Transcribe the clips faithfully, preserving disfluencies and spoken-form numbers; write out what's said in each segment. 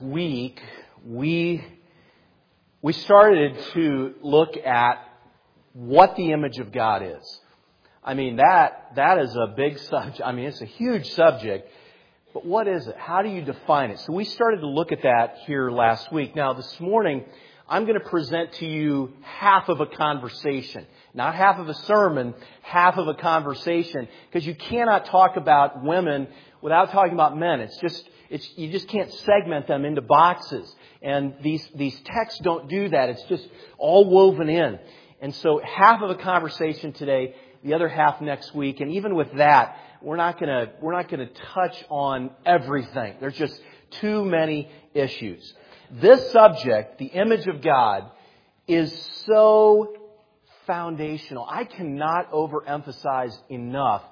Week we we started to look at what the image of God is. I mean that that is a big subject. I mean it's a huge subject. But what is it? How do you define it? So we started to look at that here last week. Now this morning I'm going to present to you half of a conversation. Not half of a sermon, half of a conversation. Because you cannot talk about women without talking about men. It's just It's, you just can't segment them into boxes. And these, these texts don't do that. It's just all woven in. And so half of a conversation today, the other half next week. And even with that, we're not gonna, we're not gonna touch on everything. There's just too many issues. This subject, the image of God, is so foundational. I cannot overemphasize enough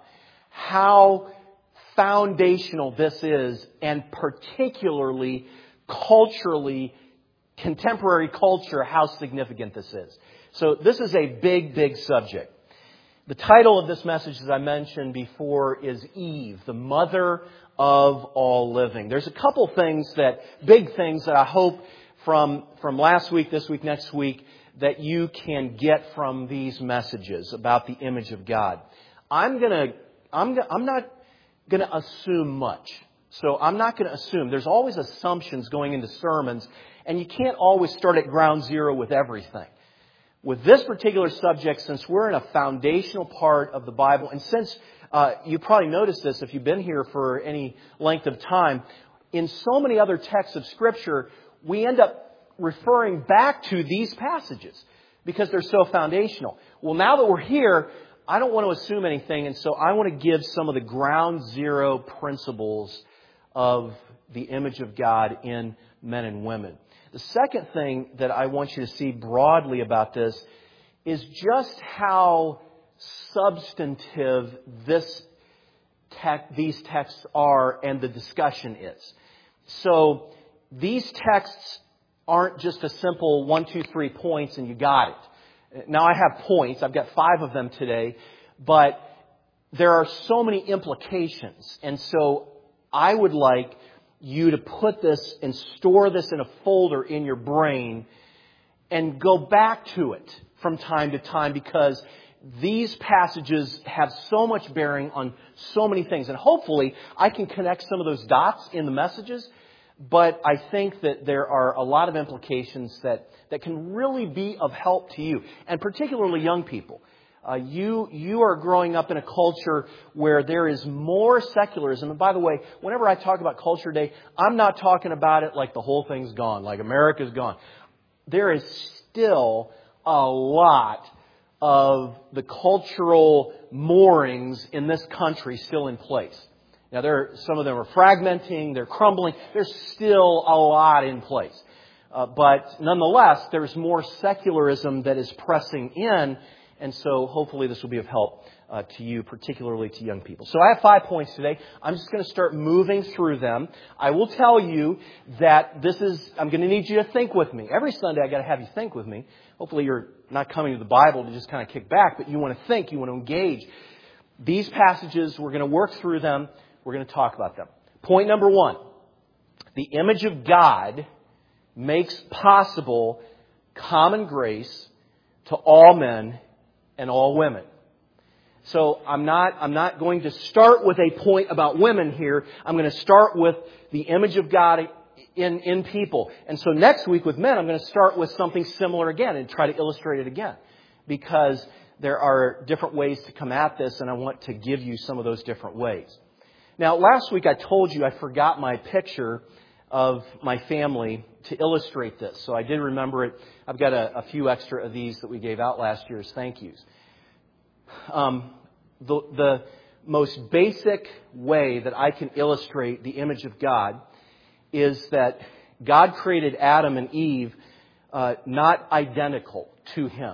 how foundational this is, and particularly culturally, contemporary culture, how significant this is. So this is a big, big subject. The title of this message, as I mentioned before, is Eve, the mother of all living. There's a couple things that, big things that I hope from, from last week, this week, next week, that you can get from these messages about the image of God. I'm gonna, I'm, I'm not going to assume much. So I'm not going to assume. There's always assumptions going into sermons, and you can't always start at ground zero with everything. With this particular subject, since we're in a foundational part of the Bible, and since uh, you probably noticed this if you've been here for any length of time, in so many other texts of Scripture, we end up referring back to these passages because they're so foundational. Well, now that we're here, I don't want to assume anything, and so I want to give some of the ground zero principles of the image of God in men and women. The second thing that I want you to see broadly about this is just how substantive this te- these texts are and the discussion is. So these texts aren't just a simple one, two, three points and you got it. Now I have points. I've got five of them today. But there are so many implications. And so I would like you to put this and store this in a folder in your brain and go back to it from time to time because these passages have so much bearing on so many things. And hopefully I can connect some of those dots in the messages. But I think that there are a lot of implications that, that can really be of help to you, and particularly young people. Uh, you you are growing up in a culture where there is more secularism. And by the way, whenever I talk about Culture Day, I'm not talking about it like the whole thing's gone, like America's gone. There is still a lot of the cultural moorings in this country still in place. Now, there, some of them are fragmenting, they're crumbling. There's still a lot in place. Uh, but nonetheless, there's more secularism that is pressing in. And so hopefully this will be of help uh, to you, particularly to young people. So I have five points today. I'm just going to start moving through them. I will tell you that this is, I'm going to need you to think with me. Every Sunday I've got to have you think with me. Hopefully you're not coming to the Bible to just kind of kick back, but you want to think, you want to engage. These passages, we're going to work through them. We're going to talk about them. Point number one. The image of God makes possible common grace to all men and all women. So I'm not, I'm not going to start with a point about women here. I'm going to start with the image of God in, in people. And so next week with men, I'm going to start with something similar again and try to illustrate it again. Because there are different ways to come at this, and I want to give you some of those different ways. Now, last week I told you I forgot my picture of my family to illustrate this. So I did remember it. I've got a, a few extra of these that we gave out last year as thank yous. Um, the, the most basic way that I can illustrate the image of God is that God created Adam and Eve uh, not identical to Him,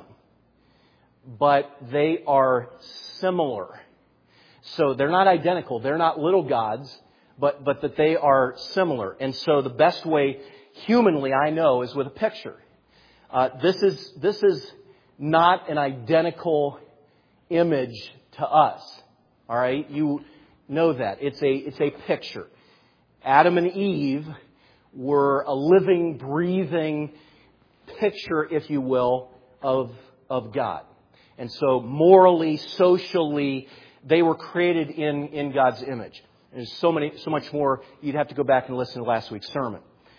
but they are similar. So they're not identical. They're not little gods, but, but that they are similar. And so the best way humanly I know is with a picture. Uh, this is, this is not an identical image to us. All right. You know that. It's a, it's a picture. Adam and Eve were a living, breathing picture, if you will, of, of God. And so morally, socially, they were created in, in God's image. There's so many, so much more. You'd have to go back and listen to last week's sermon.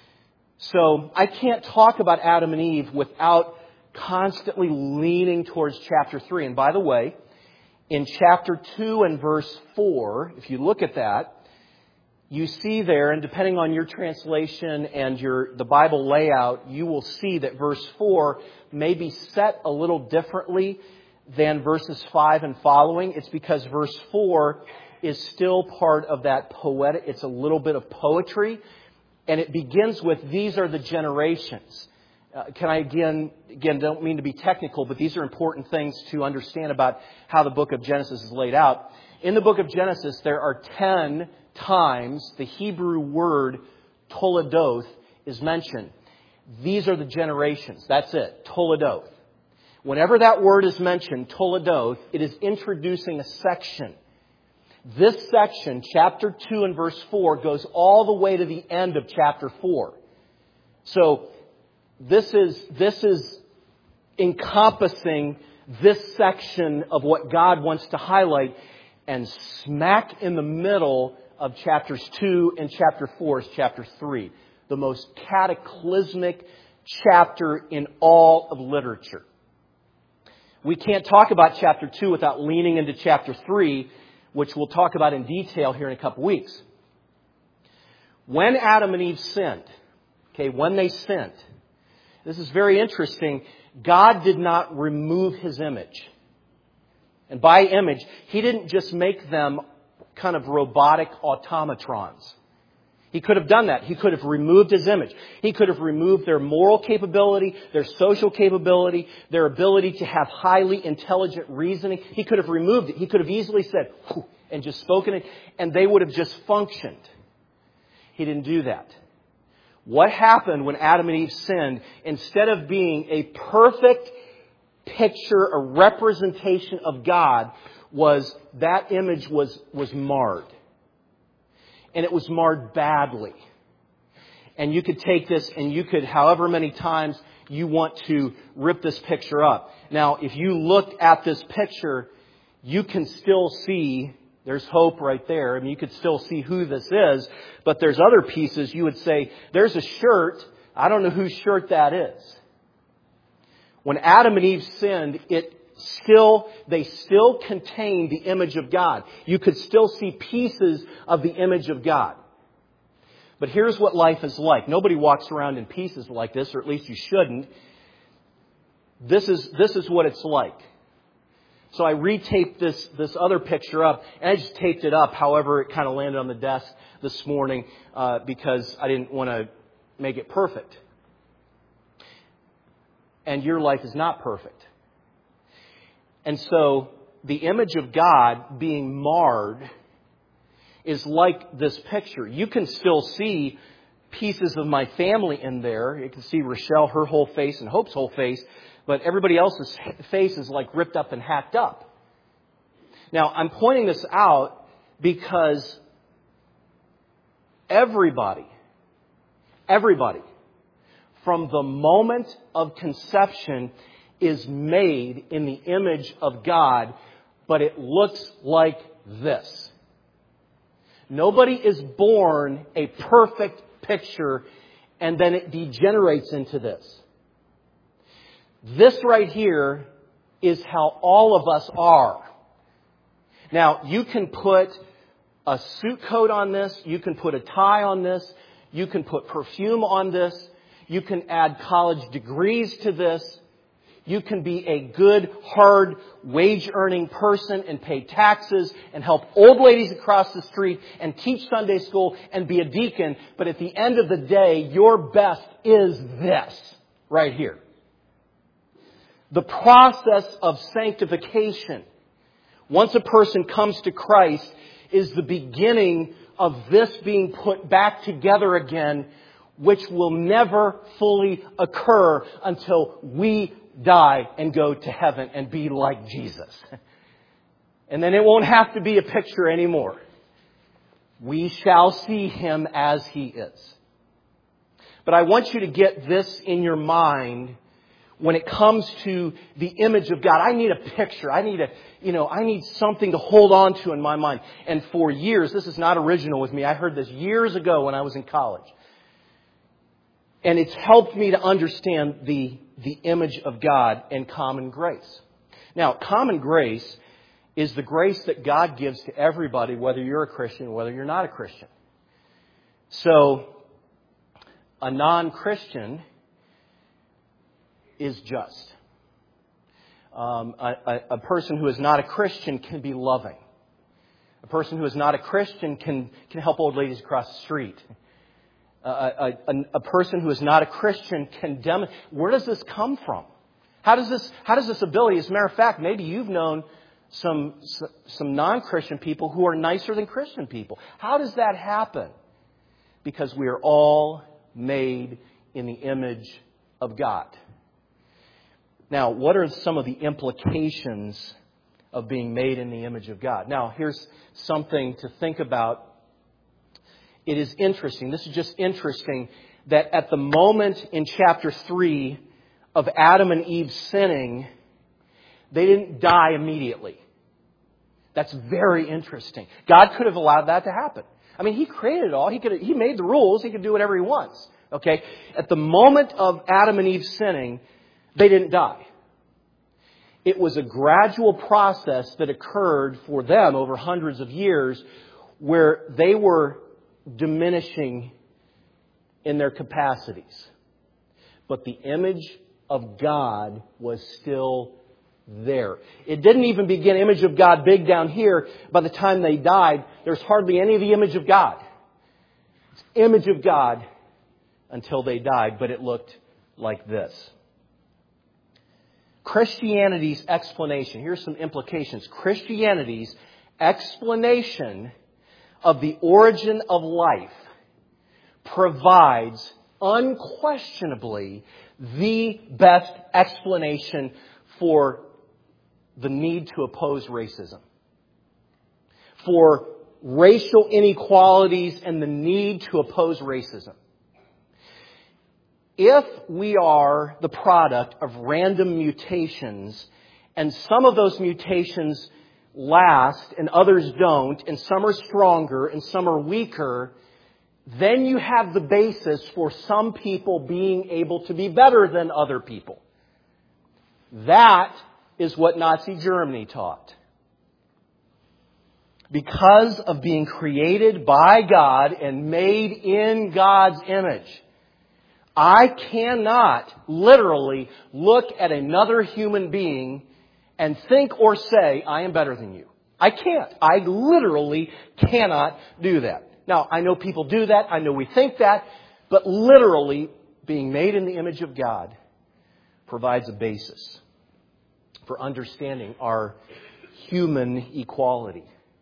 So I can't talk about Adam and Eve without constantly leaning towards chapter three. And by the way, in chapter two and verse four, if you look at that, you see there, and depending on your translation and your the Bible layout, you will see that verse four may be set a little differently than verses five and following. It's because verse four is still part of that poetic, it's a little bit of poetry, and it begins with, these are the generations. Uh, can I again, again, don't mean to be technical, but these are important things to understand about how the book of Genesis is laid out. In the book of Genesis, there are ten times the Hebrew word Toledoth is mentioned. These are the generations. That's it. Toledoth. Whenever that word is mentioned, Toledoth, it is introducing a section. This section, chapter two and verse four, goes all the way to the end of chapter four. So this is, this is encompassing this section of what God wants to highlight, and smack in the middle of chapters two and chapter four is chapter three, the most cataclysmic chapter in all of literature. We can't talk about chapter two without leaning into chapter three, which we'll talk about in detail here in a couple weeks. When Adam and Eve sinned, okay, when they sinned, this is very interesting, God did not remove His image. And by image, He didn't just make them kind of robotic automatrons. He could have done that. He could have removed His image. He could have removed their moral capability, their social capability, their ability to have highly intelligent reasoning. He could have removed it. He could have easily said, and just spoken it, and they would have just functioned. He didn't do that. What happened when Adam and Eve sinned, instead of being a perfect picture, a representation of God, was that image was, was marred. And it was marred badly. And you could take this and you could, however many times you want to rip this picture up. Now, if you look at this picture, you can still see, there's hope right there. I mean, you could still see who this is. But there's other pieces you would say, there's a shirt. I don't know whose shirt that is. When Adam and Eve sinned, it still, they still contained the image of God. You could still see pieces of the image of God. But here's what life is like. Nobody walks around in pieces like this, or at least you shouldn't. This is, this is what it's like. So I retaped this, this other picture up, and I just taped it up. However, it kind of landed on the desk this morning uh, because I didn't want to make it perfect. And your life is not perfect. And so the image of God being marred is like this picture. You can still see pieces of my family in there. You can see Rochelle, her whole face, and Hope's whole face. But everybody else's face is like ripped up and hacked up. Now, I'm pointing this out because everybody, everybody, from the moment of conception is made in the image of God, but it looks like this. Nobody is born a perfect picture and then it degenerates into this. This right here is how all of us are. Now, you can put a suit coat on this. You can put a tie on this. You can put perfume on this. You can add college degrees to this. You can be a good, hard, wage-earning person and pay taxes and help old ladies across the street and teach Sunday school and be a deacon. But at the end of the day, your best is this right here. The process of sanctification, once a person comes to Christ, is the beginning of this being put back together again, which will never fully occur until we die and go to heaven and be like Jesus. And then it won't have to be a picture anymore. We shall see Him as He is. But I want you to get this in your mind when it comes to the image of God. I need a picture. I need a, you know, I need something to hold on to in my mind. And for years, this is not original with me. I heard this years ago when I was in college. And it's helped me to understand the, the image of God and common grace. Now, common grace is the grace that God gives to everybody, whether you're a Christian or whether you're not a Christian. So, a non-Christian is just. Um, a, a, a person who is not a Christian can be loving. A person who is not a Christian can, can help old ladies across the street. A, a, a, a person who is not a Christian can demonstrate. Where does this come from? How does this, how does this ability, as a matter of fact, maybe you've known some, some non-Christian people who are nicer than Christian people. How does that happen? Because we are all made in the image of God. Now, what are some of the implications of being made in the image of God? Now, here's something to think about. It is interesting. This is just interesting that at the moment in chapter three of Adam and Eve sinning, they didn't die immediately. That's very interesting. God could have allowed that to happen. I mean, He created it all. He could, He made the rules. He could do whatever He wants. Okay? At the moment of Adam and Eve sinning, they didn't die. It was a gradual process that occurred for them over hundreds of years where they were diminishing in their capacities. But the image of God was still there. It didn't even begin image of God big down here. By the time they died, there's hardly any of the image of God. It's image of God until they died, but it looked like this. Christianity's explanation. Here's some implications. Christianity's explanation of the origin of life provides unquestionably the best explanation for the need to oppose racism, for racial inequalities and the need to oppose racism. If we are the product of random mutations, and some of those mutations last and others don't, and some are stronger and some are weaker, then you have the basis for some people being able to be better than other people. That is what Nazi Germany taught. Because of being created by God and made in God's image, I cannot literally look at another human being and think or say, I am better than you. I can't. I literally cannot do that. Now, I know people do that. I know we think that. But literally, being made in the image of God provides a basis for understanding our human equality.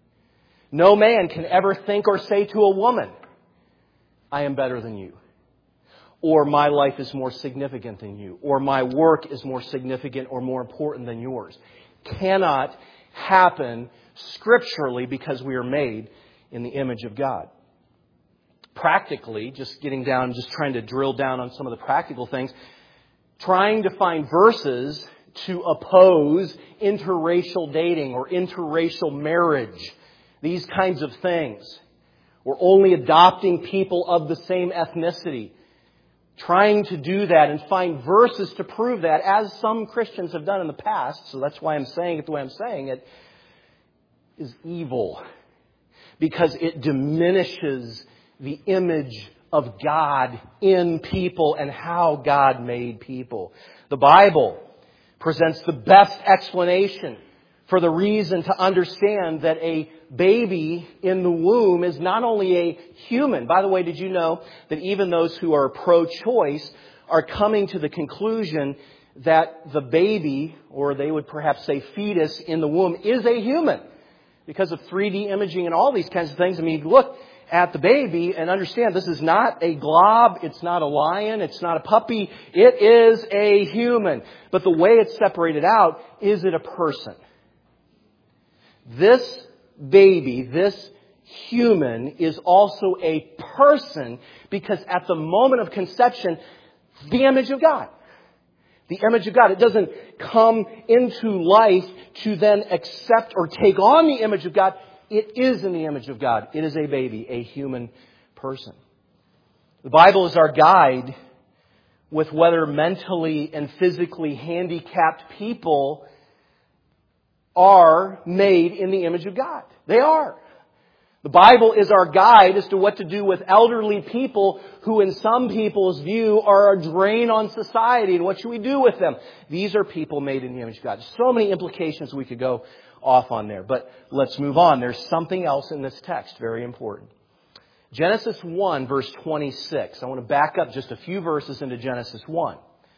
No man can ever think or say to a woman, I am better than you. Or my life is more significant than you. Or my work is more significant or more important than yours. Cannot happen scripturally because we are made in the image of God. Practically, just getting down, just trying to drill down on some of the practical things, trying to find verses to oppose interracial dating or interracial marriage, these kinds of things, or only adopting people of the same ethnicity. Trying to do that and find verses to prove that, as some Christians have done in the past, so that's why I'm saying it the way I'm saying it, is evil. Because it diminishes the image of God in people and how God made people. The Bible presents the best explanation for the reason to understand that a baby in the womb is not only a human. By the way, did you know that even those who are pro-choice are coming to the conclusion that the baby, or they would perhaps say fetus in the womb, is a human? Because of three D imaging and all these kinds of things. I mean, look at the baby and understand this is not a glob, it's not a lion, it's not a puppy, it is a human. But the way it's separated out, is it a person? This baby, this human is also a person, because at the moment of conception, the image of God. The image of God. It doesn't come into life to then accept or take on the image of God. It is in the image of God. It is a baby, a human person. The Bible is our guide with whether mentally and physically handicapped people are made in the image of God. They are. The Bible is our guide as to what to do with elderly people who in some people's view are a drain on society. And what should we do with them? These are people made in the image of God. So many implications we could go off on there. But let's move on. There's something else in this text, very important. Genesis one, verse twenty-six. I want to back up just a few verses into Genesis one.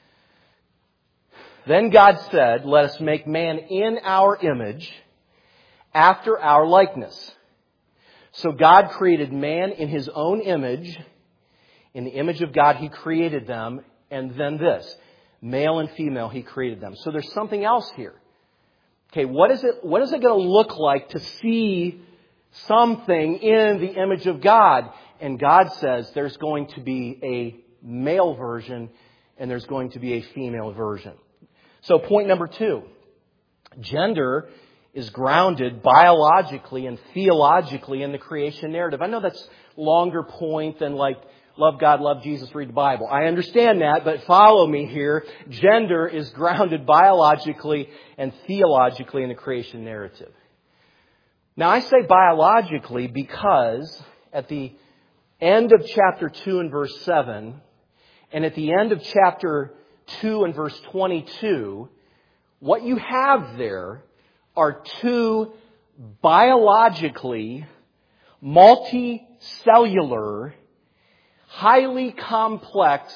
Then God said, "Let us make man in our image, after our likeness." So God created man in His own image. In the image of God, He created them. And then this, male and female, He created them. So there's something else here. Okay, what is it, what is it going to look like to see something in the image of God? And God says there's going to be a male version and there's going to be a female version. So point number two, gender is grounded biologically and theologically in the creation narrative. I know that's a longer point than like love God, love Jesus, read the Bible. I understand that, but follow me here. Gender is grounded biologically and theologically in the creation narrative. Now I say biologically because at the end of chapter two and verse seven and at the end of chapter two and verse twenty-two, what you have there are two biologically multicellular, highly complex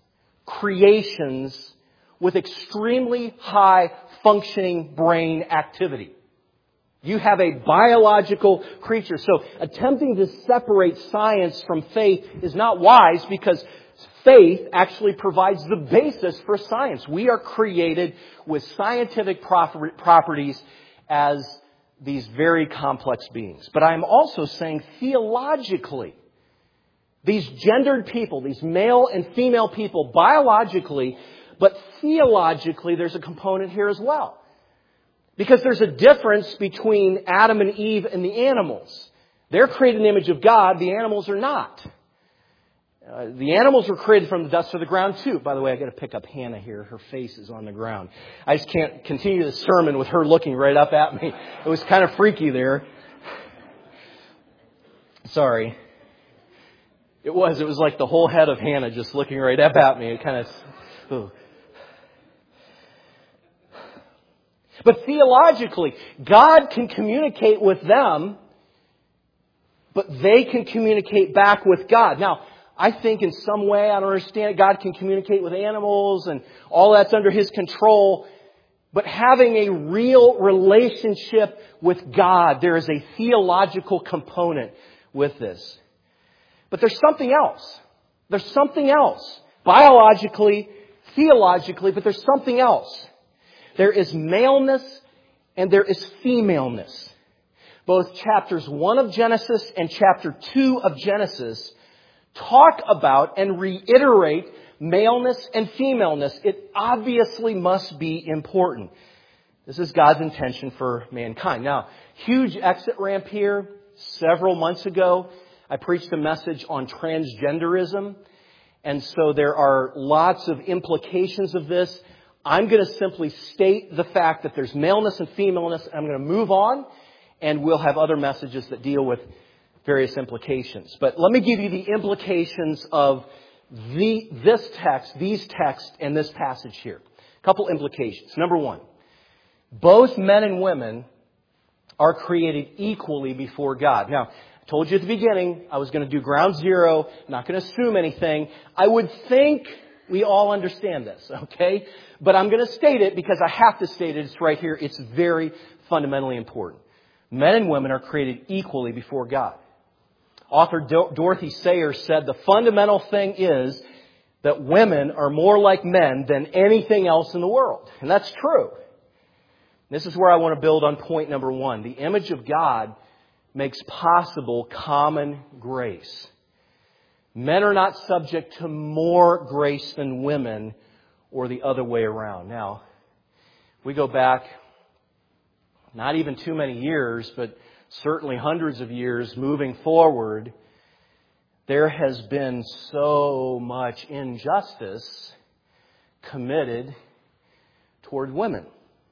creations with extremely high functioning brain activity. You have a biological creature. So attempting to separate science from faith is not wise, because faith actually provides the basis for science. We are created with scientific properties as these very complex beings. But I'm also saying theologically, these gendered people, these male and female people, biologically, but theologically, there's a component here as well. Because there's a difference between Adam and Eve and the animals. They're created in the image of God. The animals are not. Uh, the animals were created from the dust of the ground too. By the way, I got to pick up Hannah here. Her face is on the ground. I just can't continue the sermon with her looking right up at me. It was kind of freaky there. Sorry. It was. It was like the whole head of Hannah just looking right up at me. It kind of... Ooh. But theologically, God can communicate with them, but they can communicate back with God. Now, I think in some way, I don't understand it, God can communicate with animals and all that's under His control. But having a real relationship with God, there is a theological component with this. But there's something else. There's something else. Biologically, theologically, but there's something else. There is maleness and there is femaleness. Both chapters one of Genesis and chapter two of Genesis talk about and reiterate maleness and femaleness. It obviously must be important. This is God's intention for mankind. Now, huge exit ramp here. Several months ago, I preached a message on transgenderism. And so there are lots of implications of this. I'm going to simply state the fact that there's maleness and femaleness. I'm going to move on, and we'll have other messages that deal with various implications. But let me give you the implications of the, this text, these texts, and this passage here. A couple implications. Number one, both men and women are created equally before God. Now, I told you at the beginning I was going to do ground zero, not going to assume anything. I would think we all understand this, okay? But I'm going to state it because I have to state it. It's right here. It's very fundamentally important. Men and women are created equally before God. Author Do- Dorothy Sayers said the fundamental thing is that women are more like men than anything else in the world. And that's true. This is where I want to build on point number one. The image of God makes possible common grace. Men are not subject to more grace than women, or the other way around. Now, we go back not even too many years, but certainly hundreds of years moving forward, there has been so much injustice committed toward women.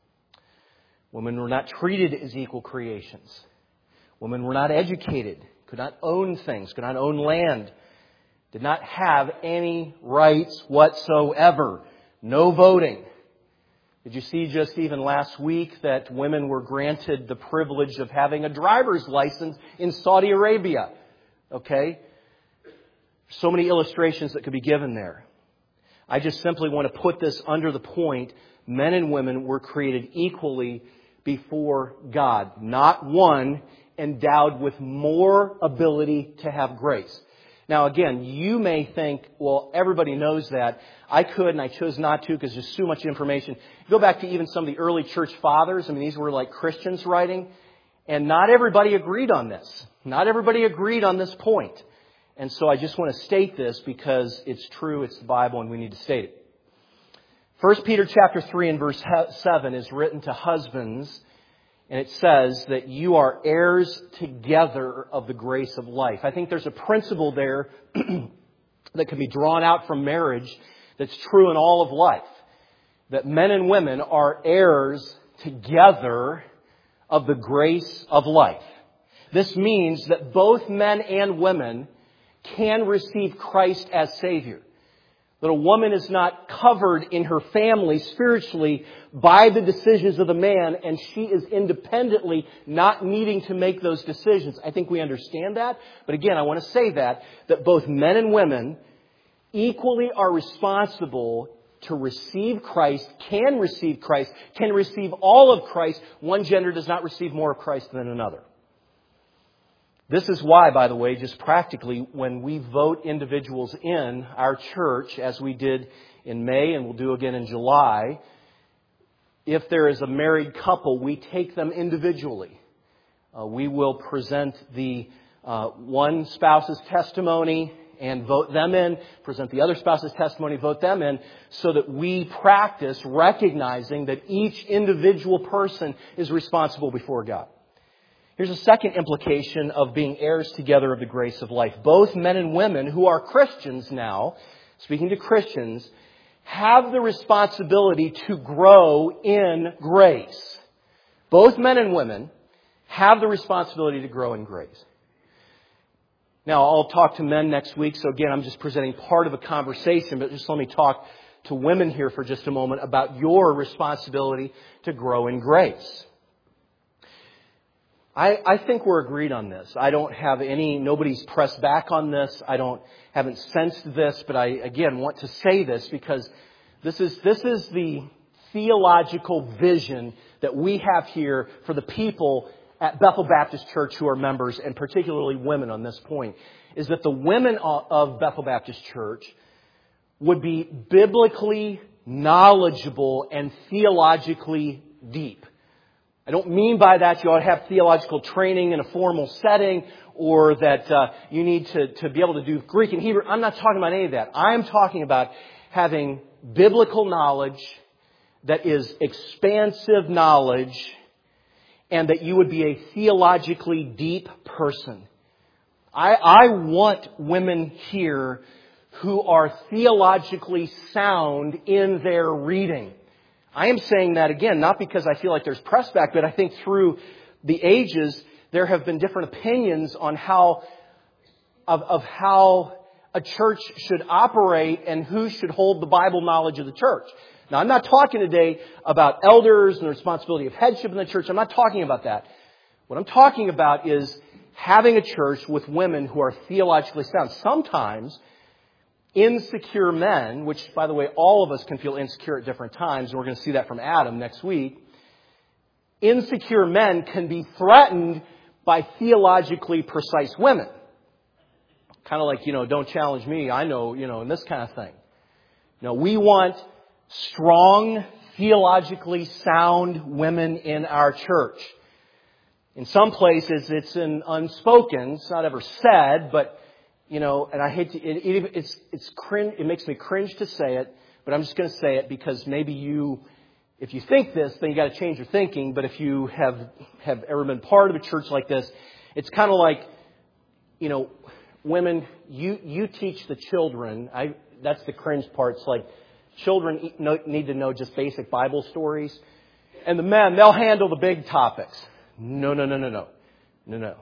Women were not treated as equal creations. Women were not educated, could not own things, could not own land, did not have any rights whatsoever. No voting. Did you see just even last week that women were granted the privilege of having a driver's license in Saudi Arabia? Okay? So many illustrations that could be given there. I just simply want to put this under the point. Men and women were created equally before God. Not one endowed with more ability to have grace. Now again, you may think, well, everybody knows that. I could and I chose not to because there's so much information. Go back to even some of the early church fathers. I mean, these were like Christians writing. And not everybody agreed on this. Not everybody agreed on this point. And so I just want to state this because it's true, it's the Bible, and we need to state it. First Peter chapter three and verse seven is written to husbands. And it says that you are heirs together of the grace of life. I think there's a principle there that can be drawn out from marriage that's true in all of life. That men and women are heirs together of the grace of life. This means that both men and women can receive Christ as Savior. That a woman is not covered in her family spiritually by the decisions of the man, and she is independently not needing to make those decisions. I think we understand that. But again, I want to say that, that both men and women equally are responsible to receive Christ, can receive Christ, can receive all of Christ. One gender does not receive more of Christ than another. This is why, by the way, just practically, when we vote individuals in our church, as we did in May and we'll do again in July, if there is a married couple, we take them individually. Uh, we will present the uh, one spouse's testimony and vote them in, present the other spouse's testimony, vote them in, so that we practice recognizing that each individual person is responsible before God. Here's a second implication of being heirs together of the grace of life. Both men and women who are Christians now, speaking to Christians, have the responsibility to grow in grace. Both men and women have the responsibility to grow in grace. Now, I'll talk to men next week, so again, I'm just presenting part of a conversation, but just let me talk to women here for just a moment about your responsibility to grow in grace. I, I think we're agreed on this. I don't have any, nobody's pressed back on this. I don't, haven't sensed this, but I, again, want to say this because this is, this is the theological vision that we have here for the people at Bethel Baptist Church who are members, and particularly women on this point, is that the women of Bethel Baptist Church would be biblically knowledgeable and theologically deep. I don't mean by that you ought to have theological training in a formal setting or that uh, you need to, to be able to do Greek and Hebrew. I'm not talking about any of that. I'm talking about having biblical knowledge that is expansive knowledge and that you would be a theologically deep person. I, I want women here who are theologically sound in their reading. I am saying that again, not because I feel like there's press back, but I think through the ages, there have been different opinions on how, of, of how a church should operate and who should hold the Bible knowledge of the church. Now, I'm not talking today about elders and the responsibility of headship in the church. I'm not talking about that. What I'm talking about is having a church with women who are theologically sound. Sometimes insecure men, which, by the way, all of us can feel insecure at different times, and we're going to see that from Adam next week. Insecure men can be threatened by theologically precise women. Kind of like, you know, don't challenge me, I know, you know, and this kind of thing. No, we want strong, theologically sound women in our church. In some places, it's an unspoken. It's not ever said, but, you know, and I hate to, it, it, it's, it's cringe, it makes me cringe to say it, but I'm just going to say it because maybe you, if you think this, then you got to change your thinking. But if you have, have ever been part of a church like this, it's kind of like, you know, women, you, you teach the children. I, that's the cringe part. It's like children need to know just basic Bible stories. And the men, they'll handle the big topics. No, no, no, no, no. No, no.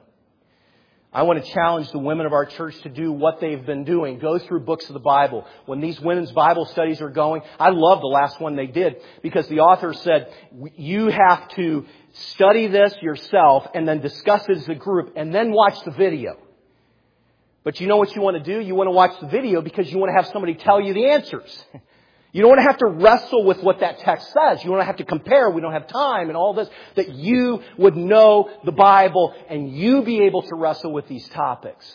I want to challenge the women of our church to do what they've been doing. Go through books of the Bible. When these women's Bible studies are going, I love the last one they did because the author said, you have to study this yourself and then discuss it as a group and then watch the video. But you know what you want to do? You want to watch the video because you want to have somebody tell you the answers. You don't want to have to wrestle with what that text says. You don't have to compare. We don't have time and all this. That you would know the Bible and you be able to wrestle with these topics.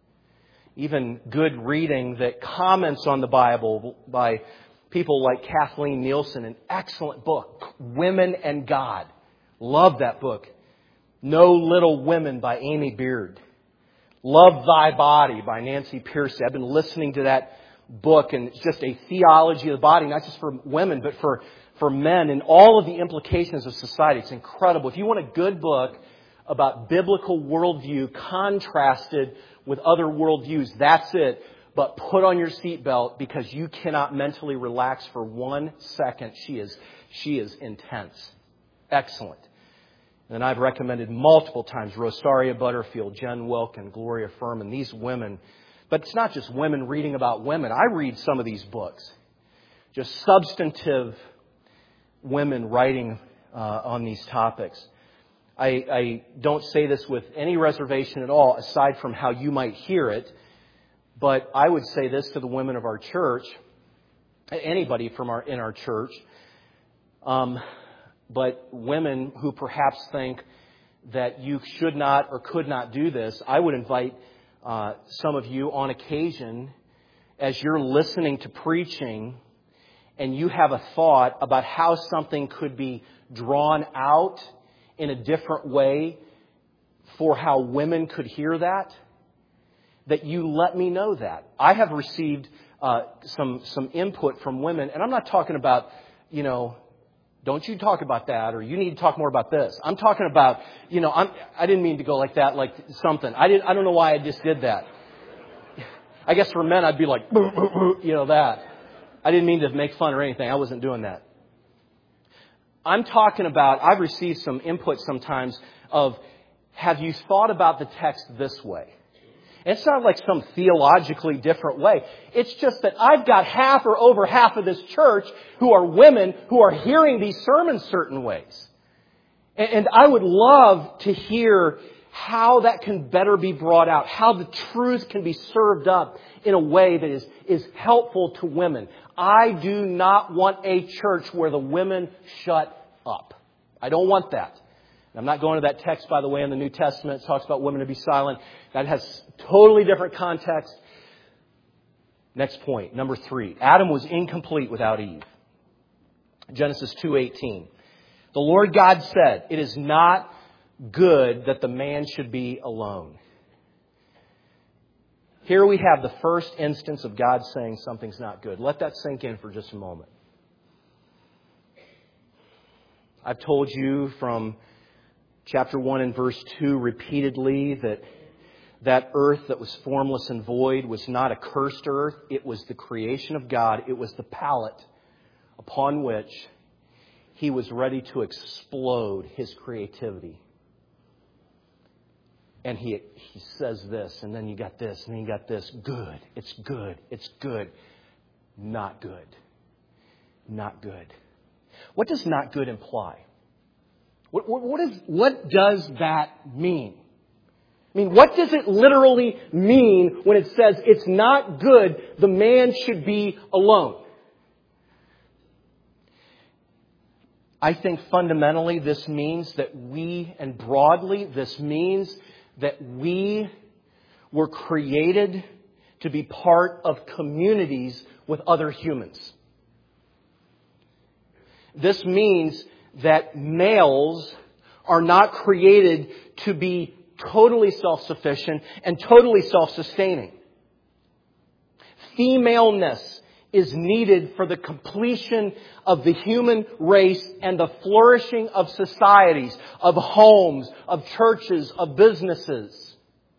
Even good reading that comments on the Bible by people like Kathleen Nielsen. An excellent book. Women and God. Love that book. No Little Women by Amy Beard. Love Thy Body by Nancy Pearcey. I've been listening to that book, and it's just a theology of the body, not just for women, but for, for men and all of the implications of society. It's incredible. If you want a good book about biblical worldview contrasted with other worldviews, that's it. But put on your seatbelt because you cannot mentally relax for one second. She is, she is intense. Excellent. And I've recommended multiple times Rosaria Butterfield, Jen Wilkin, Gloria Furman, these women. But it's not just women reading about women. I read some of these books. Just substantive women writing uh, on these topics. I, I don't say this with any reservation at all, aside from how you might hear it. But I would say this to the women of our church, anybody from our in our church, um, but women who perhaps think that you should not or could not do this, I would invite Uh, some of you on occasion, as you're listening to preaching and you have a thought about how something could be drawn out in a different way for how women could hear that, that you let me know that. I have received uh, some some input from women, and I'm not talking about, you know, don't you talk about that, or you need to talk more about this. I'm talking about, you know, I'm, I didn't mean to go like that, like something. I didn't. I don't know why I just did that. I guess for men, I'd be like, you know, that. I didn't mean to make fun or anything. I wasn't doing that. I'm talking about, I've received some input sometimes of, have you thought about the text this way? It's not like some theologically different way. It's just that I've got half or over half of this church who are women who are hearing these sermons certain ways. And I would love to hear how that can better be brought out, how the truth can be served up in a way that is, is helpful to women. I do not want a church where the women shut up. I don't want that. I'm not going to that text, by the way, in the New Testament. It talks about women to be silent. That has totally different context. Next point, number three. Adam was incomplete without Eve. Genesis two eighteen. The Lord God said, "It is not good that the man should be alone." Here we have the first instance of God saying something's not good. Let that sink in for just a moment. I've told you from chapter one and verse two repeatedly that that earth that was formless and void was not a cursed earth. It was the creation of God. It was the palette upon which He was ready to explode His creativity. And he, he says this, and then you got this, and then you got this. Good. It's good. It's good. Not good. Not good. What does not good imply? What, what, what, is, what does that mean? I mean, what does it literally mean when it says it's not good, the man should be alone? I think fundamentally this means that we, and broadly, this means that we were created to be part of communities with other humans. This means that males are not created to be totally self-sufficient and totally self-sustaining. Femaleness is needed for the completion of the human race and the flourishing of societies, of homes, of churches, of businesses.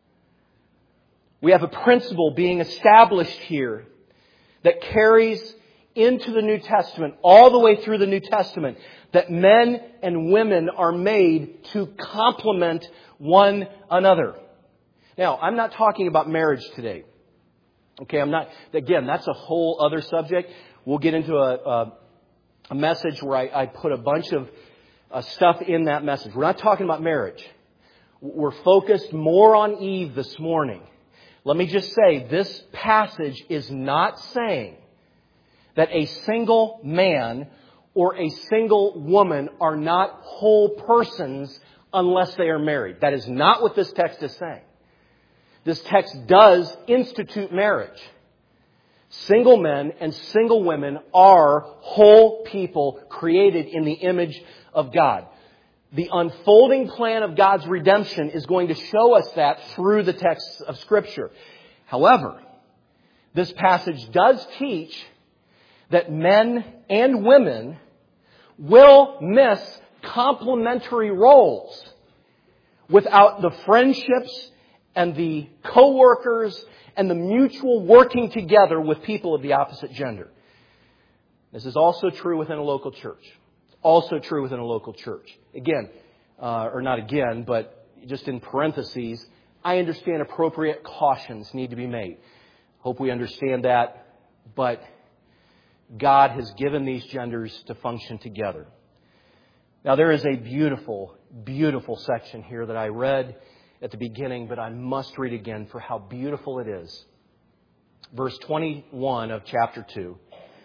We have a principle being established here that carries into the New Testament, all the way through the New Testament, that men and women are made to complement one another. Now, I'm not talking about marriage today. Okay, I'm not, again, that's a whole other subject. We'll get into a, a, a message where I, I put a bunch of uh, stuff in that message. We're not talking about marriage. We're focused more on Eve this morning. Let me just say, this passage is not saying that a single man or a single woman are not whole persons unless they are married. That is not what this text is saying. This text does institute marriage. Single men and single women are whole people created in the image of God. The unfolding plan of God's redemption is going to show us that through the texts of Scripture. However, this passage does teach that men and women will miss complementary roles without the friendships and the co-workers and the mutual working together with people of the opposite gender. This is also true within a local church. Also true within a local church. Again, uh, or not again, but just in parentheses, I understand appropriate cautions need to be made. Hope we understand that, but God has given these genders to function together. Now, there is a beautiful, beautiful section here that I read at the beginning, but I must read again for how beautiful it is. Verse twenty-one of chapter two.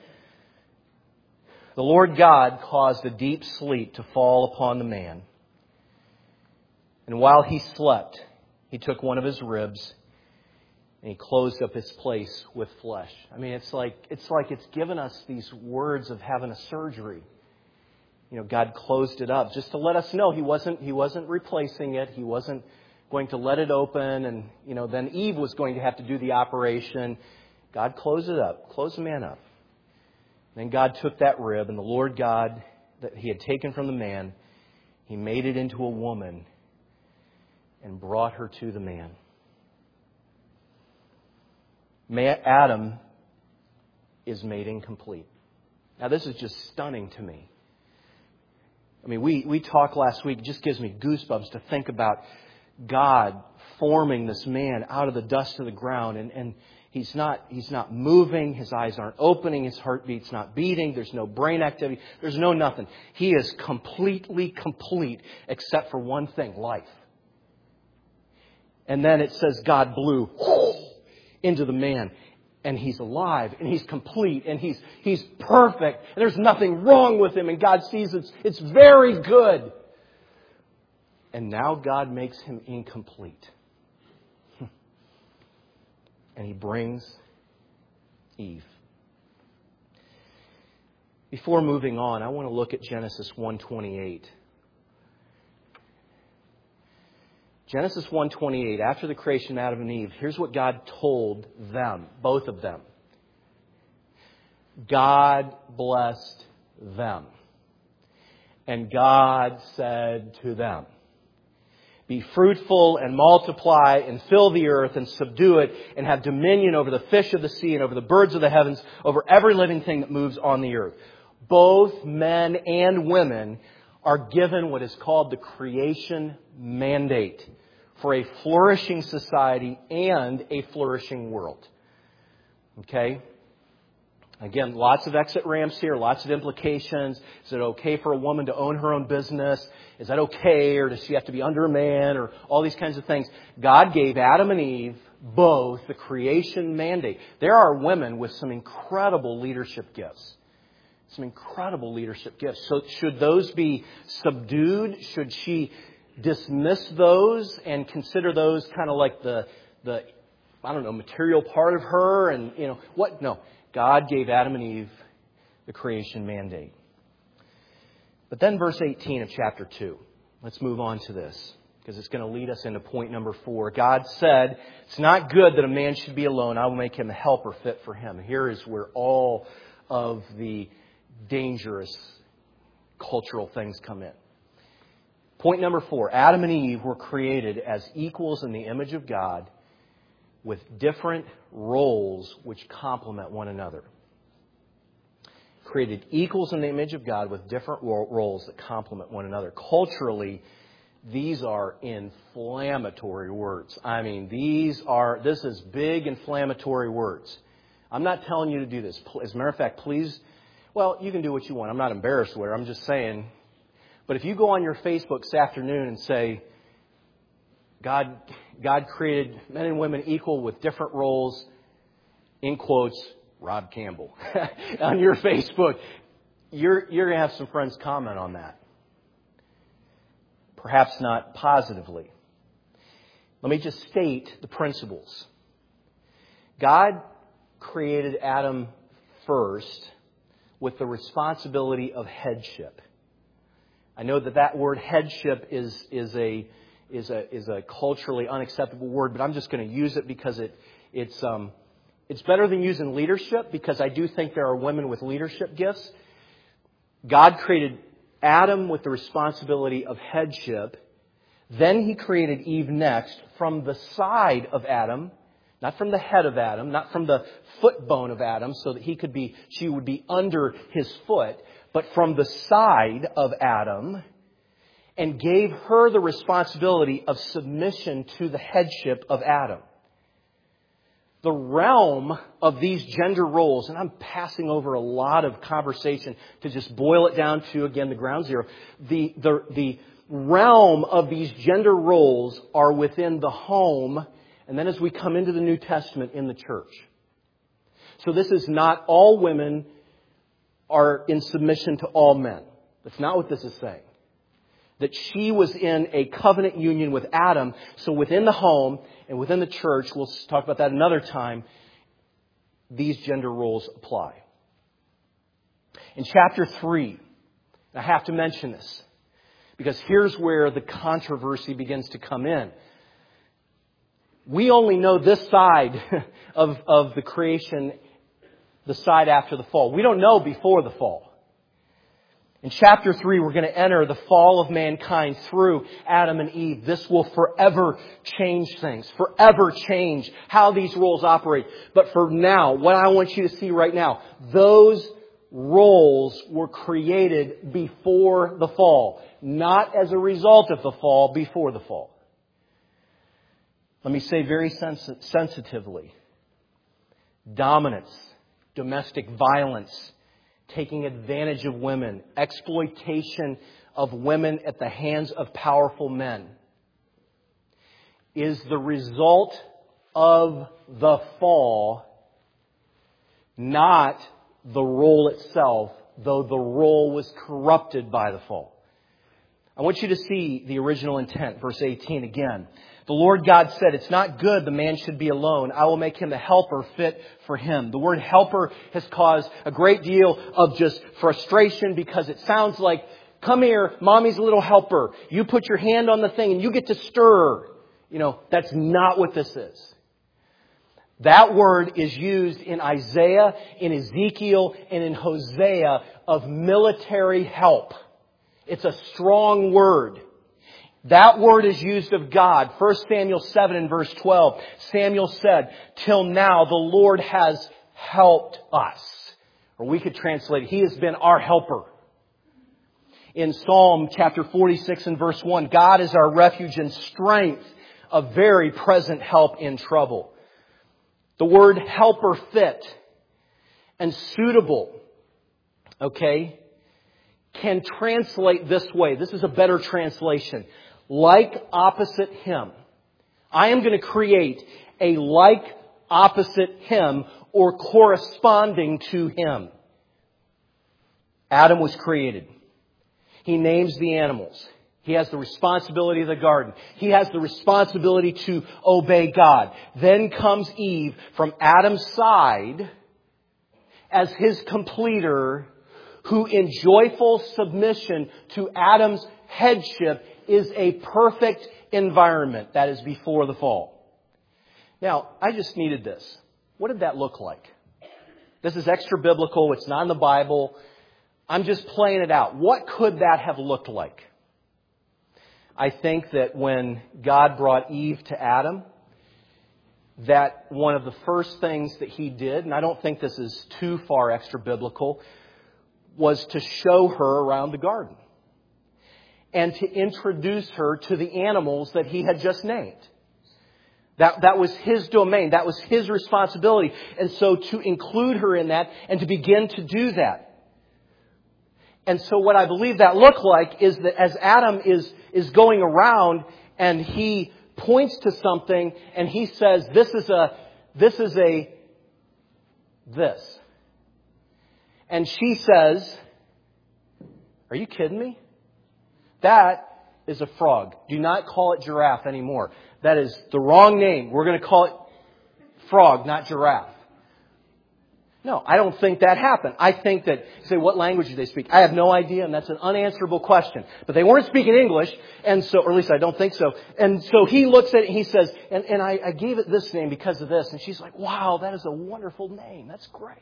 The Lord God caused a deep sleep to fall upon the man. And while he slept, he took one of his ribs and he closed up his place with flesh. I mean, it's like it's like it's given us these words of having a surgery. You know, God closed it up just to let us know He wasn't He wasn't replacing it. He wasn't going to let it open, and you know, then Eve was going to have to do the operation. God closed it up, closed the man up. Then God took that rib, and the Lord God that He had taken from the man, He made it into a woman and brought her to the man. Adam is made incomplete. Now, this is just stunning to me. I mean, we, we talked last week. It just gives me goosebumps to think about God forming this man out of the dust of the ground. And, and he's not he's not moving. His eyes aren't opening. His heartbeat's not beating. There's no brain activity. There's no nothing. He is completely complete except for one thing, life. And then it says God blew into the man. And he's alive, and he's complete, and he's he's perfect, and there's nothing wrong with him, and God sees it's it's very good. And now God makes him incomplete. And He brings Eve. Before moving on, I want to look at Genesis one twenty-eight. Genesis one twenty-eight, after the creation of Adam and Eve, here's what God told them, both of them. God blessed them. And God said to them, be fruitful and multiply and fill the earth and subdue it and have dominion over the fish of the sea and over the birds of the heavens, over every living thing that moves on the earth. Both men and women are given what is called the creation mandate for a flourishing society and a flourishing world. Okay? Again, lots of exit ramps here, lots of implications. Is it okay for a woman to own her own business? Is that okay? Or does she have to be under a man? Or all these kinds of things. God gave Adam and Eve both the creation mandate. There are women with some incredible leadership gifts. Some incredible leadership gifts. So should those be subdued? Should she dismiss those and consider those kind of like the, the, I don't know, material part of her? And, you know, what? No. God gave Adam and Eve the creation mandate. But then verse eighteen of chapter two. Let's move on to this, because it's going to lead us into point number four. God said, it's not good that a man should be alone. I will make him a helper fit for him. Here is where all of the dangerous cultural things come in. Point number four. Adam and Eve were created as equals in the image of God with different roles which complement one another. Created equals in the image of God with different roles that complement one another. Culturally, these are inflammatory words. I mean, these are, this is big inflammatory words. I'm not telling you to do this. As a matter of fact, please, well, you can do what you want. I'm not embarrassed with it. I'm just saying. But if you go on your Facebook this afternoon and say, God, God created men and women equal with different roles, in quotes, Rob Campbell, on your Facebook, you're, you're going to have some friends comment on that. Perhaps not positively. Let me just state the principles. God created Adam first with the responsibility of headship. I know that that word headship is, is, a, is, a, is a culturally unacceptable word, but I'm just going to use it because it, it's... Um, It's better than using leadership, because I do think there are women with leadership gifts. God created Adam with the responsibility of headship. Then He created Eve next from the side of Adam, not from the head of Adam, not from the foot bone of Adam, so that he could be, she would be under his foot, but from the side of Adam, and gave her the responsibility of submission to the headship of Adam. The realm of these gender roles, and I'm passing over a lot of conversation to just boil it down to, again, the ground zero. The, the, the realm of these gender roles are within the home, and then as we come into the New Testament, in the church. So this is not all women are in submission to all men. That's not what this is saying. That she was in a covenant union with Adam. So within the home and within the church, we'll talk about that another time, these gender roles apply. In chapter three, I have to mention this, because here's where the controversy begins to come in. We only know this side of, of the creation, the side after the fall. We don't know before the fall. In chapter three, we're going to enter the fall of mankind through Adam and Eve. This will forever change things, forever change how these roles operate. But for now, what I want you to see right now, those roles were created before the fall, not as a result of the fall, before the fall. Let me say very sens- sensitively, dominance, domestic violence, taking advantage of women, exploitation of women at the hands of powerful men, is the result of the fall, not the role itself, though the role was corrupted by the fall. I want you to see the original intent, verse eighteen again. The Lord God said, it's not good the man should be alone. I will make him a helper fit for him. The word helper has caused a great deal of just frustration, because it sounds like, come here, mommy's little helper. You put your hand on the thing and you get to stir. You know, that's not what this is. That word is used in Isaiah, in Ezekiel, and in Hosea of military help. It's a strong word. That word is used of God. First Samuel seven and verse twelve. Samuel said, till now the Lord has helped us. Or we could translate, He has been our helper. In Psalm chapter forty-six and verse one, God is our refuge and strength, a very present help in trouble. The word helper fit and suitable, okay, can translate this way. This is a better translation. Like opposite him. I am going to create a like opposite him, or corresponding to him. Adam was created. He names the animals. He has the responsibility of the garden. He has the responsibility to obey God. Then comes Eve from Adam's side as his completer, who in joyful submission to Adam's headship is a perfect environment. That is before the fall. Now, I just needed this. What did that look like? This is extra biblical. It's not in the Bible. I'm just playing it out. What could that have looked like? I think that when God brought Eve to Adam, that one of the first things that He did, and I don't think this is too far extra biblical, was to show her around the garden and to introduce her to the animals that He had just named. That, that was His domain. That was His responsibility. And so to include her in that and to begin to do that. And so what I believe that looked like is that as Adam is, is going around and he points to something and he says, this is a, this is a, this. And she says, are you kidding me? That is a frog. Do not call it giraffe anymore. That is the wrong name. We're going to call it frog, not giraffe. No, I don't think that happened. I think that, you say, what language do they speak? I have no idea, and that's an unanswerable question. But they weren't speaking English, and so, or at least I don't think so. And so he looks at it and he says, and, and I, I gave it this name because of this. And she's like, wow, that is a wonderful name. That's great.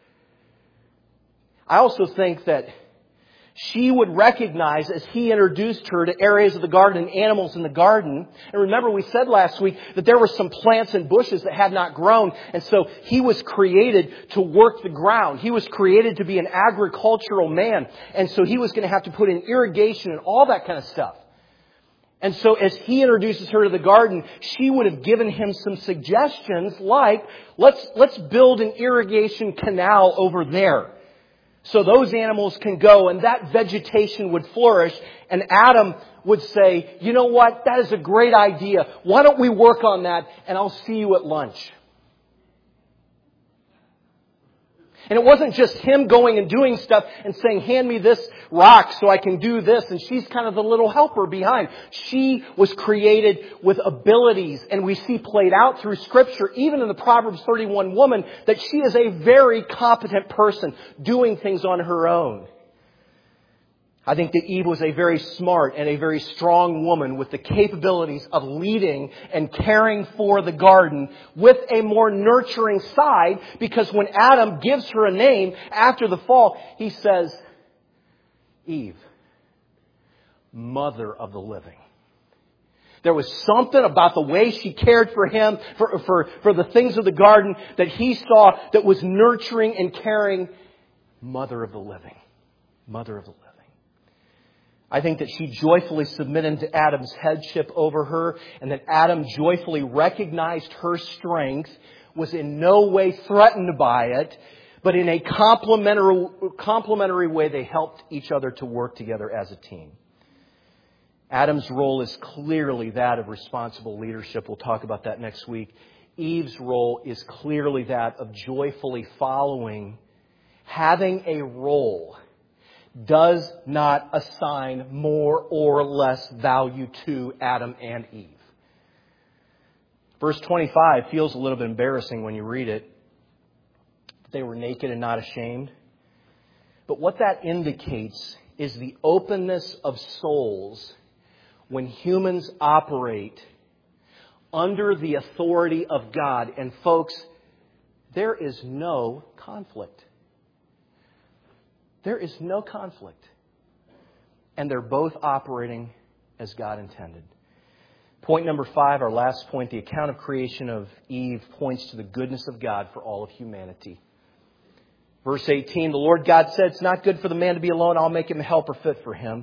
I also think that she would recognize as he introduced her to areas of the garden and animals in the garden. And remember, we said last week that there were some plants and bushes that had not grown. And so he was created to work the ground. He was created to be an agricultural man. And so he was going to have to put in irrigation and all that kind of stuff. And so as he introduces her to the garden, she would have given him some suggestions like, let's, let's build an irrigation canal over there. So those animals can go and that vegetation would flourish. And Adam would say, you know what? That is a great idea. Why don't we work on that and I'll see you at lunch. And it wasn't just him going and doing stuff and saying, hand me this rock so I can do this. And she's kind of the little helper behind. She was created with abilities. And we see played out through Scripture, even in the Proverbs thirty-one woman, that she is a very competent person doing things on her own. I think that Eve was a very smart and a very strong woman with the capabilities of leading and caring for the garden with a more nurturing side, because when Adam gives her a name after the fall, he says, Eve, mother of the living. There was something about the way she cared for him, for, for, for the things of the garden that he saw that was nurturing and caring. Mother of the living. Mother of the living. I think that she joyfully submitted to Adam's headship over her, and that Adam joyfully recognized her strength, was in no way threatened by it, but in a complementary, complementary way they helped each other to work together as a team. Adam's role is clearly that of responsible leadership. We'll talk about that next week. Eve's role is clearly that of joyfully following. Having a role does not assign more or less value to Adam and Eve. Verse twenty-five feels a little bit embarrassing when you read it. They were naked and not ashamed. But what that indicates is the openness of souls when humans operate under the authority of God. And folks, there is no conflict. There is no conflict. And they're both operating as God intended. Point number five, our last point, the account of creation of Eve points to the goodness of God for all of humanity. Verse eighteen, the Lord God said, it's not good for the man to be alone. I'll make him a helper fit for him.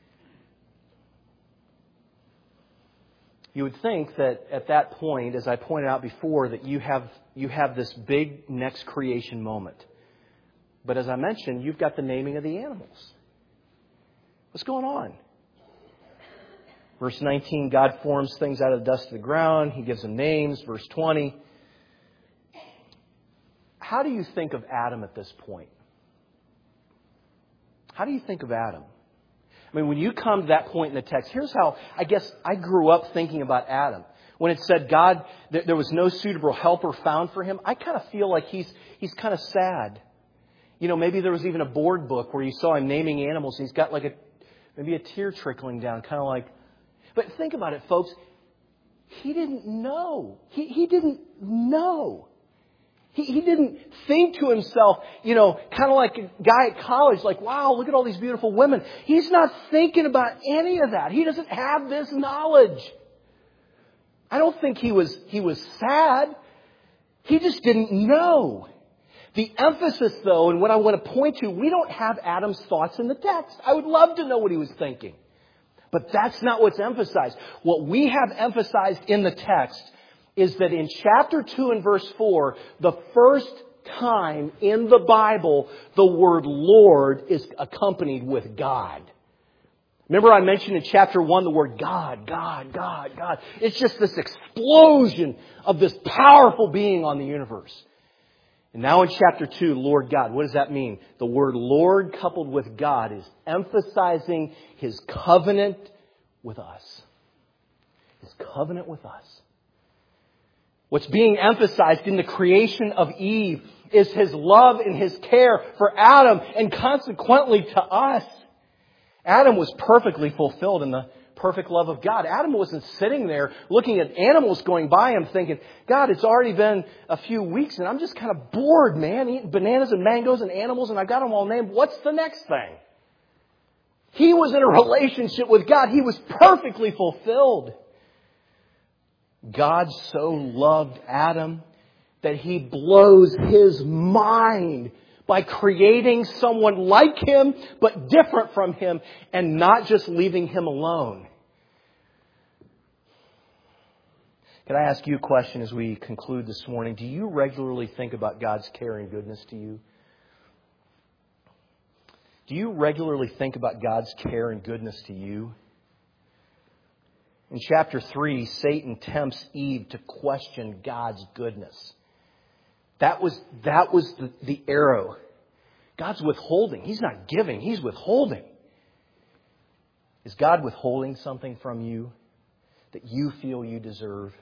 You would think that at that point, as I pointed out before, that you have, you have this big next creation moment. But as I mentioned, you've got the naming of the animals. What's going on? Verse nineteen, God forms things out of the dust of the ground. He gives them names. Verse twenty. How do you think of Adam at this point? How do you think of Adam? I mean, when you come to that point in the text, here's how I guess I grew up thinking about Adam. When it said God, there was no suitable helper found for him, I kind of feel like he's he's kind of sad. You know, maybe there was even a board book where you saw him naming animals and he's got like a, maybe a tear trickling down, kind of like, But think about it, folks. He didn't know. He, he didn't know. He, he didn't think to himself, you know, kind of like a guy at college, like, wow, look at all these beautiful women. He's not thinking about any of that. He doesn't have this knowledge. I don't think he was, he was sad. He just didn't know. The emphasis, though, and what I want to point to, we don't have Adam's thoughts in the text. I would love to know what he was thinking. But that's not what's emphasized. What we have emphasized in the text is that in chapter two and verse four, the first time in the Bible, the word Lord is accompanied with God. Remember I mentioned in chapter one the word God, God, God, God. It's just this explosion of this powerful being on the universe. And now in chapter two, Lord God, what does that mean? The word Lord coupled with God is emphasizing His covenant with us. His covenant with us. What's being emphasized in the creation of Eve is His love and His care for Adam and consequently to us. Adam was perfectly fulfilled in the perfect love of God. Adam wasn't sitting there looking at animals going by him thinking, God, it's already been a few weeks and I'm just kind of bored, man, eating bananas and mangoes and animals and I've got them all named. What's the next thing? He was in a relationship with God. He was perfectly fulfilled. God so loved Adam that He blows his mind by creating someone like him, but different from him, and not just leaving him alone. Can I ask you a question as we conclude this morning? Do you regularly think about God's care and goodness to you? Do you regularly think about God's care and goodness to you? In chapter three, Satan tempts Eve to question God's goodness. That was, that was the, the arrow. God's withholding. He's not giving. He's withholding. Is God withholding something from you that you feel you deserve?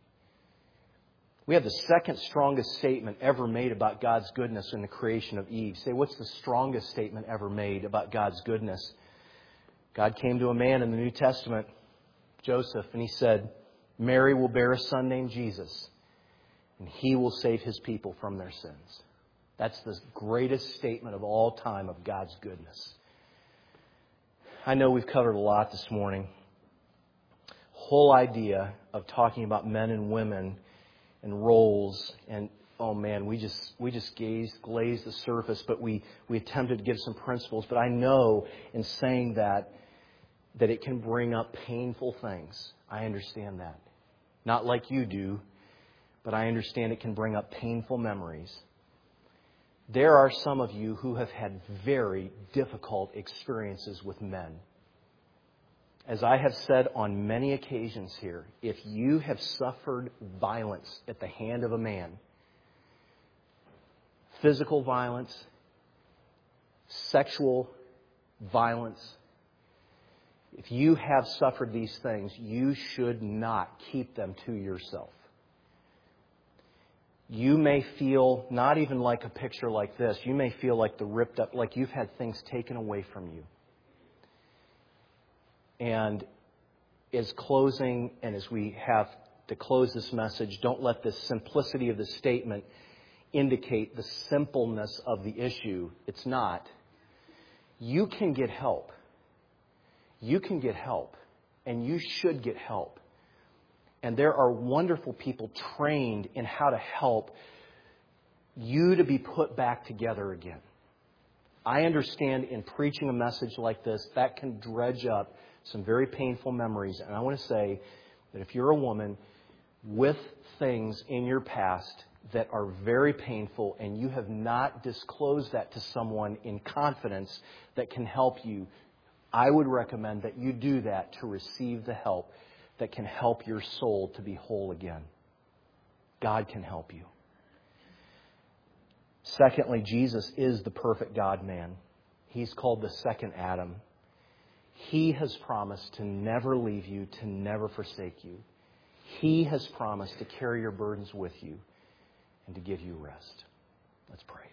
We have the second strongest statement ever made about God's goodness in the creation of Eve. Say, what's the strongest statement ever made about God's goodness? God came to a man in the New Testament, Joseph, and He said, Mary will bear a son named Jesus, and He will save His people from their sins. That's the greatest statement of all time of God's goodness. I know we've covered a lot this morning. Whole idea of talking about men and women and roles, and oh man, we just we just gazed, glazed the surface, but we, we attempted to give some principles. But I know in saying that, that it can bring up painful things. I understand that. Not like you do, but I understand it can bring up painful memories. There are some of you who have had very difficult experiences with men. As I have said on many occasions here, if you have suffered violence at the hand of a man, physical violence, sexual violence, if you have suffered these things, you should not keep them to yourself. You may feel not even like a picture like this. You may feel like the ripped up, like you've had things taken away from you. And as closing, and as we have to close this message, don't let the simplicity of the statement indicate the simpleness of the issue. It's not. You can get help. You can get help. And you should get help. And there are wonderful people trained in how to help you to be put back together again. I understand in preaching a message like this, that can dredge up some very painful memories. And I want to say that if you're a woman with things in your past that are very painful and you have not disclosed that to someone in confidence that can help you, I would recommend that you do that to receive the help that can help your soul to be whole again. God can help you. Secondly, Jesus is the perfect God-man. He's called the second Adam. He has promised to never leave you, to never forsake you. He has promised to carry your burdens with you and to give you rest. Let's pray.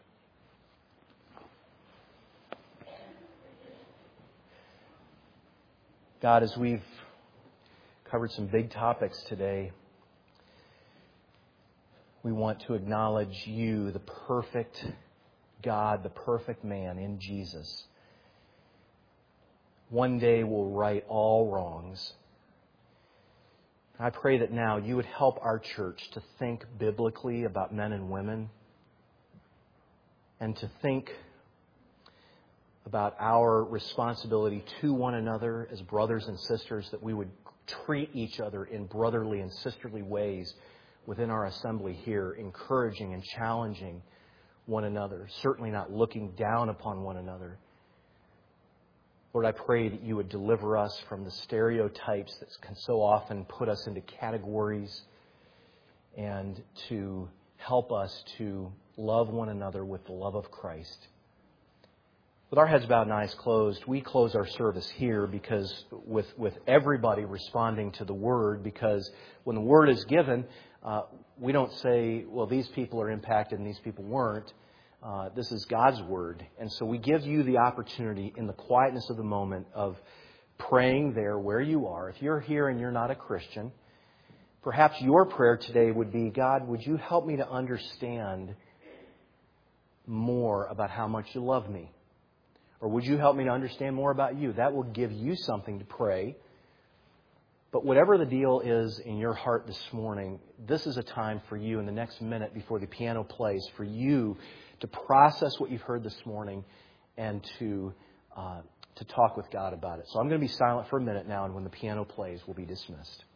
God, as we've Covered some big topics today. We want to acknowledge you, the perfect God, the perfect man in Jesus. One day will right all wrongs. I pray that now you would help our church to think biblically about men and women and to think about our responsibility to one another as brothers and sisters, that we would treat each other in brotherly and sisterly ways within our assembly here, encouraging and challenging one another, certainly not looking down upon one another. Lord, I pray that you would deliver us from the stereotypes that can so often put us into categories, and to help us to love one another with the love of Christ. With our heads bowed and eyes closed, we close our service here because with, with everybody responding to the Word, because when the Word is given, uh, we don't say, well, these people are impacted and these people weren't. Uh, this is God's Word. And so we give you the opportunity in the quietness of the moment of praying there where you are. If you're here and you're not a Christian, perhaps your prayer today would be, God, would you help me to understand more about how much you love me? Or would you help me to understand more about you? That will give you something to pray. But whatever the deal is in your heart this morning, this is a time for you in the next minute before the piano plays, for you to process what you've heard this morning and to uh, to talk with God about it. So I'm going to be silent for a minute now, and when the piano plays, we'll be dismissed.